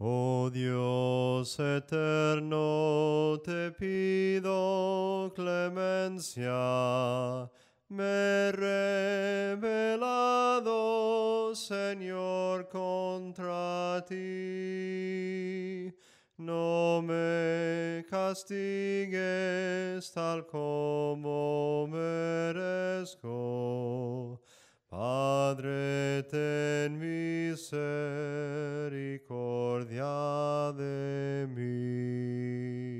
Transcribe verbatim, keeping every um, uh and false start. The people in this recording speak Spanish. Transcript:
Oh Dios eterno, te pido clemencia. Me he rebelado, Señor, contra ti. No me castigues tal como merezco. Padre, ten misericordia de mí.